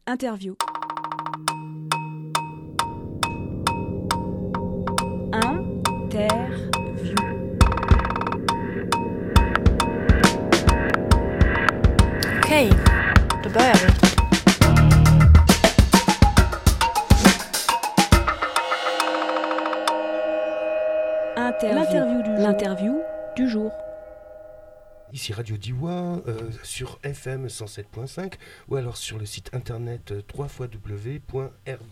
Interview. Interview. Okej, då börjar vi. L'interview du jour. Ici Radio Diois sur FM 107.5 ou alors sur le site internet www.rdwa.fr.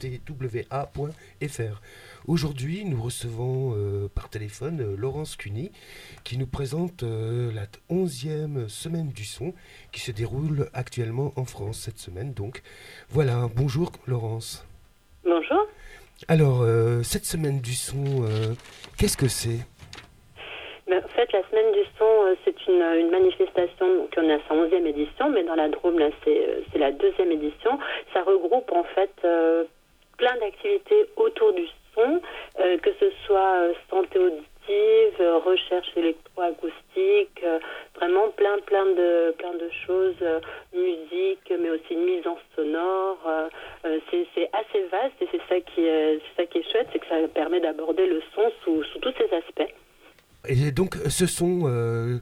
Aujourd'hui, nous recevons par téléphone Laurence Cuny qui nous présente la 11e semaine du son qui se déroule actuellement en France cette semaine. Donc voilà, bonjour Laurence. Bonjour. Alors, cette semaine du son, qu'est-ce que c'est ? En fait, la semaine du son, c'est une manifestation, donc on est à sa 11e édition, mais dans la Drôme, là, c'est la 2e édition. Ça regroupe en fait plein d'activités autour du son, que ce soit santé auditive, recherche électroacoustique, vraiment plein de choses, musique, mais aussi une mise en sonore. C'est assez vaste et c'est ça qui est chouette, c'est que ça permet d'aborder le son sous tous ses aspects. Et donc, ce son,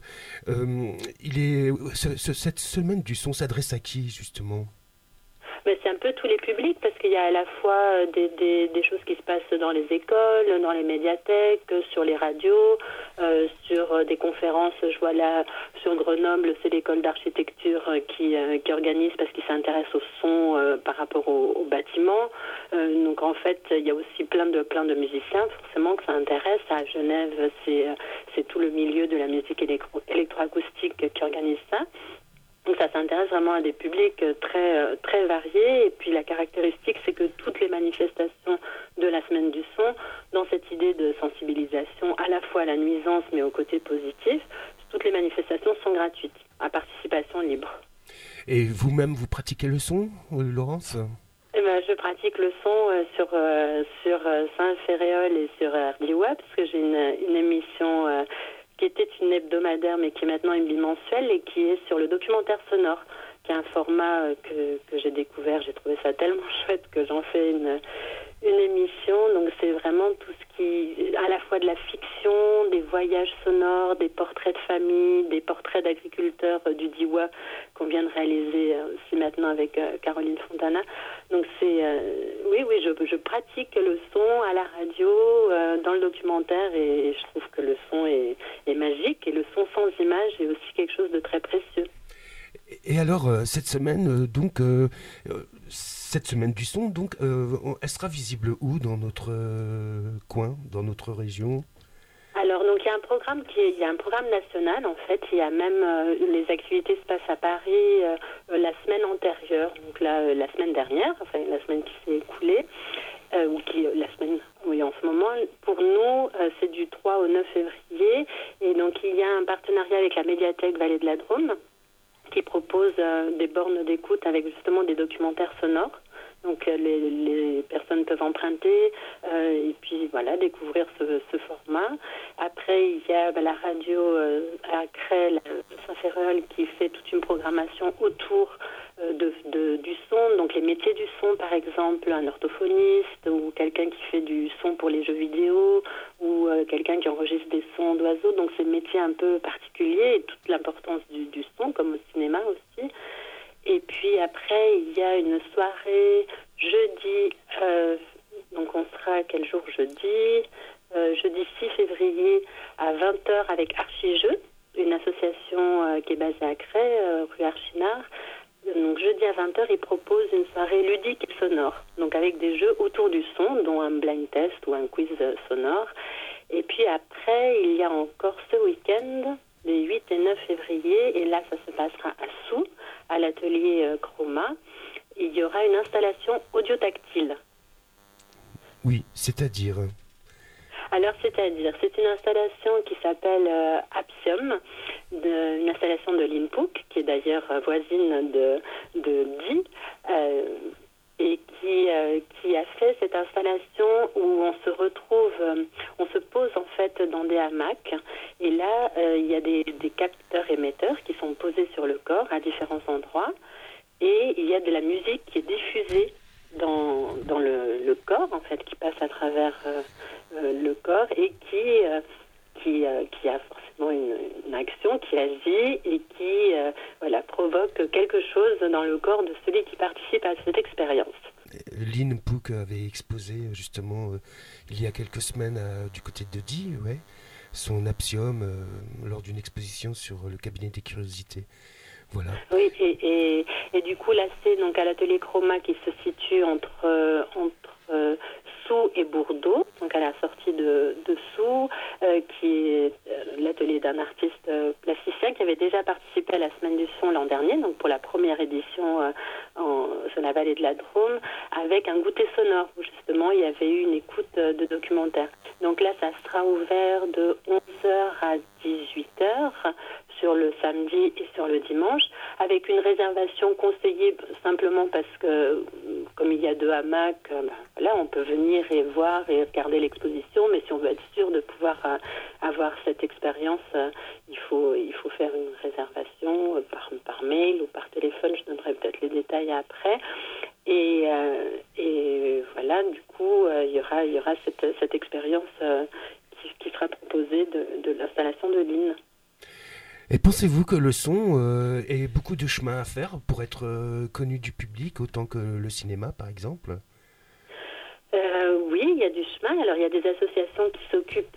cette semaine du son s'adresse à qui, justement ? Mais c'est un peu tous les publics, parce qu'il y a à la fois des choses qui se passent dans les écoles, dans les médiathèques, sur les radios, sur des conférences. Je vois là, sur Grenoble, c'est l'école d'architecture qui organise, parce qu'ils s'intéressent au son par rapport au bâtiment. Donc en fait, il y a aussi plein de musiciens, forcément, que ça intéresse. À Genève, c'est tout le milieu de la musique électroacoustique qui organise ça. Donc ça s'intéresse vraiment à des publics très, très variés. Et puis la caractéristique, c'est que toutes les manifestations de la semaine du son, dans cette idée de sensibilisation à la fois à la nuisance mais au côté positif, toutes les manifestations sont gratuites, à participation libre. Et vous-même, vous pratiquez le son, Laurence ? Je pratique le son sur Saint-Ferréol et sur RDWA, parce que j'ai une émission qui était une hebdomadaire mais qui est maintenant une bimensuelle et qui est sur le documentaire sonore, qui est un format que j'ai découvert. J'ai trouvé ça tellement chouette que j'en fais une émission. Donc c'est vraiment tout ce qui, à la fois de la fiction, des voyages sonores, des portraits de famille, des portraits d'agriculteurs du Diois qu'on vient de réaliser aussi maintenant avec Caroline Fontana. Donc oui, je pratique le son à la radio, dans le documentaire, et je trouve que le son est magique, et le son sans image est aussi quelque chose de très précieux. Et alors, cette semaine, cette semaine du son, donc, elle sera visible où dans notre coin, dans notre région ? Alors, donc, il y a un programme national, en fait. Il y a même, les activités se passent à Paris la semaine antérieure, donc la semaine dernière, enfin, la semaine qui s'est écoulée, en ce moment. Pour nous, c'est du 3 au 9 février. Et donc, il y a un partenariat avec la médiathèque Vallée de la Drôme, qui propose des bornes d'écoute avec justement des documentaires sonores. Donc les personnes peuvent emprunter et puis voilà, découvrir ce format. Après, il y a la radio à Crelle, Saint-Ferréol, qui fait toute une programmation autour du son. Donc les métiers du son, par exemple, un orthophoniste ou quelqu'un qui fait du son pour les jeux vidéo ou quelqu'un qui enregistre des sons d'oiseaux. Donc c'est des métiers un peu particuliers et toute l'importance du son, comme au cinéma aussi. Et puis après, il y a une soirée jeudi, donc on sera quel jour jeudi ? Jeudi 6 février à 20h avec Archijeux, une association qui est basée à Cré, rue Archinard. Donc jeudi à 20h, ils proposent une soirée ludique et sonore, donc avec des jeux autour du son, dont un blind test ou un quiz sonore. Et puis après, il y a encore ce week-end, les 8 et 9 février, et là ça se passera à Soult, à l'atelier Chroma. Il y aura une installation audio-tactile. Oui, c'est-à-dire ? Alors, c'est une installation qui s'appelle Apsium, une installation de l'INPOC, qui est d'ailleurs voisine de Die, et qui a fait cette installation où on se retrouve, on se pose en fait dans des hamacs, et là, il y a des capteurs émetteurs qui sont posés sur le corps à différents endroits. et il y a de la musique qui est diffusée dans le corps, en fait, qui passe à travers le corps et qui a forcément une action qui agit et qui provoque quelque chose dans le corps de celui qui participe à cette expérience. Lynn Pook avait exposé justement il y a quelques semaines du côté de Die, son Apsium lors d'une exposition sur le cabinet des curiosités. Voilà. Oui, et du coup là c'est donc à l'atelier Chroma qui se situe entre Soult et Bourdeau, donc à la sortie de Soult, qui est l'atelier d'un artiste plasticien qui avait déjà participé à la Semaine du Son l'an dernier, donc pour la première édition sur la vallée de la Drôme, avec un goûter sonore où justement il y avait eu une écoute de documentaire. Donc là ça sera ouvert de 11h à 18h sur le samedi et sur le dimanche, avec une réservation conseillée simplement parce que comme il y a 2 hamacs, on peut venir et voir et regarder l'exposition, mais si on veut être sûr de pouvoir avoir cette expérience, il faut faire une réservation par mail ou par téléphone. Je donnerai peut-être les détails après. Et voilà, du coup, il y aura cette expérience qui sera proposée de l'installation de Lynn. Et pensez-vous que le son ait beaucoup de chemin à faire pour être connu du public autant que le cinéma, par exemple ? Oui, il y a du chemin. Alors, il y a des associations qui s'occupent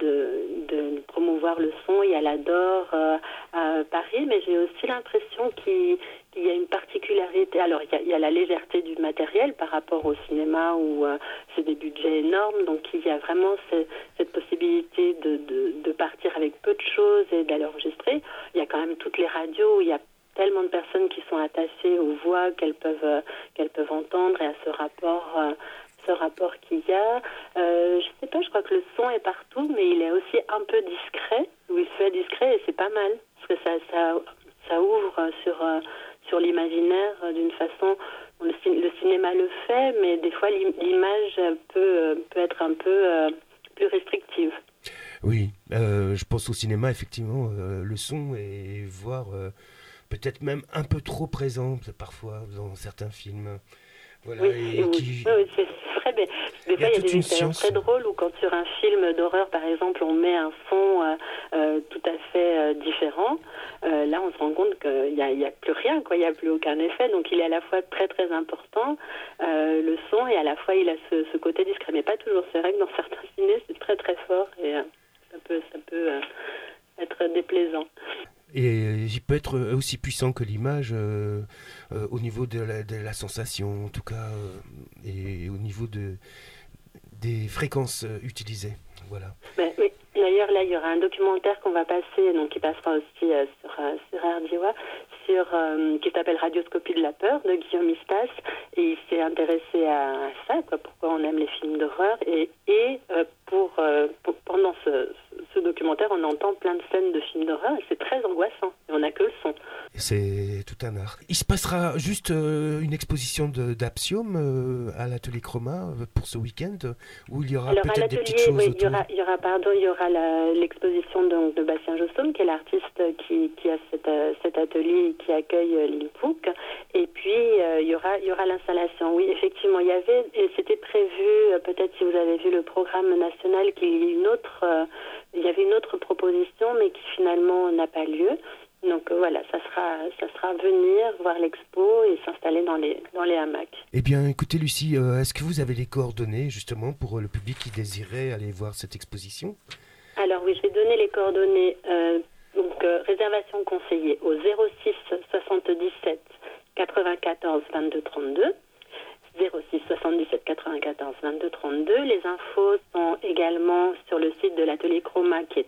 de promouvoir le son. Il y a l'Adore à Paris, mais j'ai aussi l'impression qu'il y a une particularité. Alors, il y a la légèreté du matériel par rapport au cinéma où c'est des budgets énormes. Donc, il y a vraiment cette possibilité de partir avec peu de choses et d'aller enregistrer. Il y a quand même toutes les radios où il y a tellement de personnes qui sont attachées aux voix qu'elles peuvent entendre et à ce rapport qu'il y a. Je sais pas, je crois que le son est partout, mais il est aussi un peu discret, où il se fait discret et c'est pas mal, parce que ça ouvre sur l'imaginaire d'une façon, le cinéma le fait, mais des fois l'image peut être un peu plus restrictive. Oui, je pense au cinéma, effectivement, le son et voire peut-être même un peu trop présent parfois dans certains films. Voilà, oui, c'est vrai, mais des fois il y a des expériences très drôles où quand sur un film d'horreur par exemple on met un son tout à fait différent, là on se rend compte qu'il n'y a plus rien, il n'y a plus aucun effet, donc il est à la fois très très important le son et à la fois il a ce côté discret, mais pas toujours. C'est vrai que dans certains ciné c'est très très fort et ça peut être déplaisant. Et il peut être aussi puissant que l'image au niveau de la sensation, en tout cas, et au niveau des fréquences utilisées. Voilà. Ben, oui. D'ailleurs, là, il y aura un documentaire qu'on va passer, donc qui passera aussi sur RDIWA, qui s'appelle Radioscopie de la peur, de Guillaume Istas, et il s'est intéressé à ça, pourquoi on aime les films d'horreur, et pendant ce documentaire, on entend plein de scènes de films d'horreur, et c'est très angoissant, et on n'a que le son. C'est tout un art. Il se passera juste une exposition d'Apsium à l'atelier Chroma pour ce week-end, où il y aura peut-être des petites choses autour. Il y aura l'exposition de Bastien Jossaume, qui est l'artiste qui a cet atelier et qui accueille Lynn Pook. Et puis, il y aura l'installation. Oui, effectivement, et c'était prévu, peut-être si vous avez vu le programme national, qu'il y avait une autre proposition, mais qui finalement n'a pas lieu. Donc voilà, ça sera venir voir l'expo et s'installer dans les hamacs. Eh bien, écoutez Lucie, est-ce que vous avez les coordonnées justement pour le public qui désirait aller voir cette exposition ? Alors oui, je vais donner les coordonnées. Réservation conseillée au 06 77 94 22 32. 06 77 94 22 32. Les infos sont également sur le site de l'atelier Chroma qui est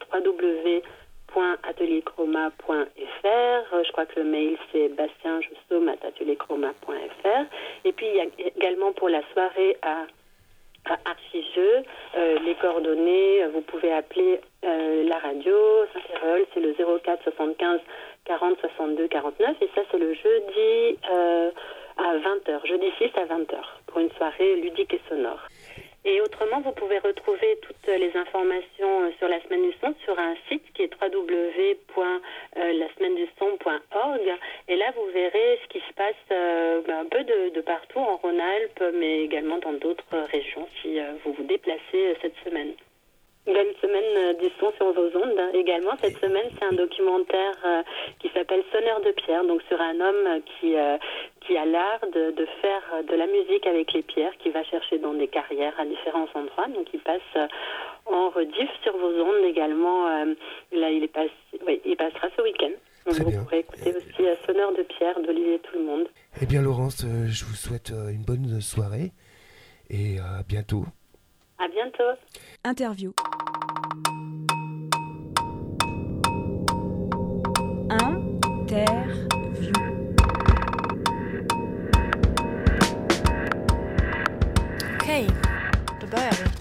www.atelierchroma.fr. Je crois que le mail c'est bastienjossaume@atelierchroma.fr. Et puis il y a également pour la soirée à Archijeux, les coordonnées, vous pouvez appeler la radio Saint-Céréol, c'est le 04 75 40 62 49, et ça c'est le jeudi à 20h, jeudi 6 à 20h, pour une soirée ludique et sonore. Et autrement, vous pouvez retrouver toutes les informations sur la Semaine du Son sur un site qui est www.lasemaine-du-son.org. Et là, vous verrez ce qui se passe un peu de partout en Rhône-Alpes, mais également dans d'autres régions si vous vous déplacez cette semaine. Il y a une semaine du son sur vos ondes. Également, cette semaine, c'est un documentaire qui s'appelle Sonneur de pierre, donc sur un homme qui a l'art de faire de la musique avec les pierres, qui va chercher dans des carrières à différents endroits. Donc, il passe en rediff sur vos ondes également. Là, il passera ce week-end. Donc, vous pourrez écouter aussi Sonneur de pierre d'Olivier Tout-le-Monde. Eh bien, Laurence, je vous souhaite une bonne soirée et à bientôt. À bientôt. Interview. Interview. Okej, då börjar vi.